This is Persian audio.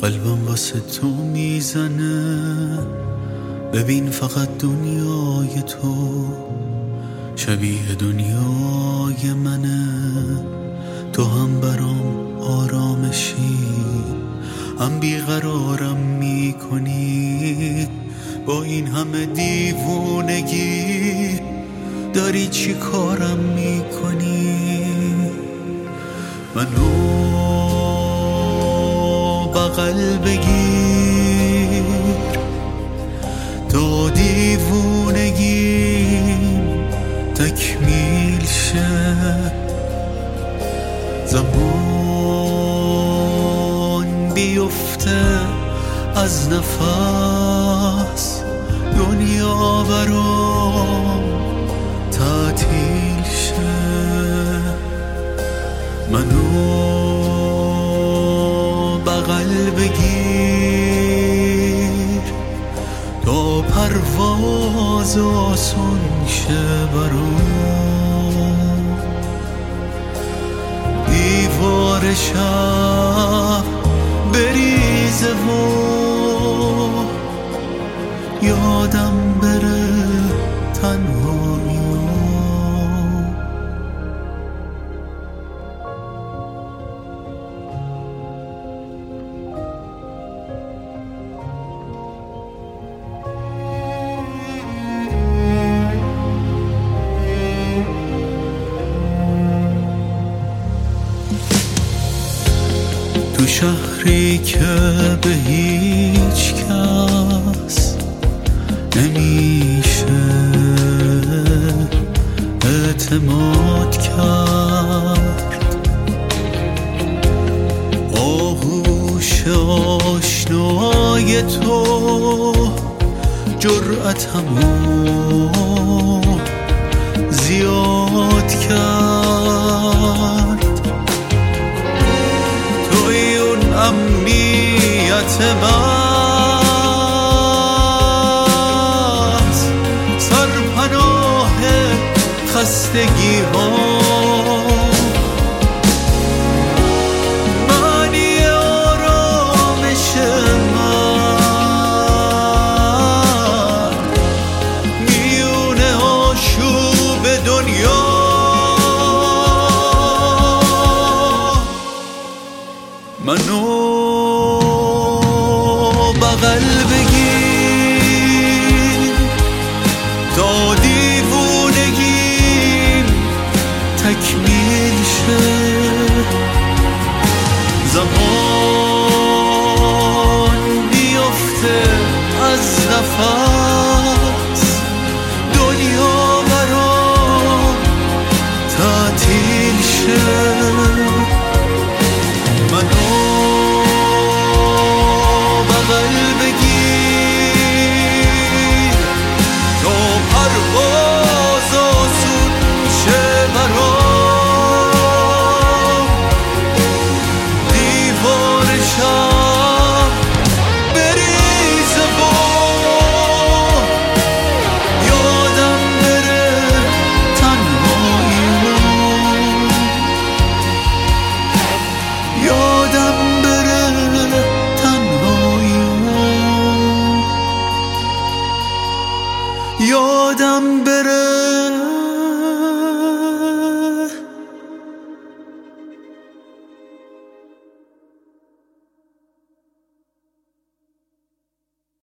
قلبم واسه تو میزنه، ببین فقط دنیای تو شبیه دنیای منه. تو هم برام آرامشی، هم بیقرارم میکنی. با این همه دیوونگی داری چی کارم میکنی؟ منو بغل بگیر تا دیوونگیم تکمیل شه. زمان بیفته از نفس، دنیا برام تعطیل شه. منو بغل بگیر تا پرواز آسون شه برام. دیوار شب بریزه و یادم بره تنهایی. تو شهری که به هیچ کس نمیشه اعتماد کرد، آغوش آشنای تو جرأتمو زیاد کرد. توی اون امنیت محض، سرپناه خستگی ها، معنی آرامش من، میونه آشوب دنیا. منو بغل بگیر تا دیوونگیم تکمیل شه. زمان بیفته از نفس، دنیا برام تعطیل شه. منو بغل بگیر تا پرواز آسون شه برام. دیوار شب بریزه و یادم بره تنهایی. یادم بره تنهایی، یادم بره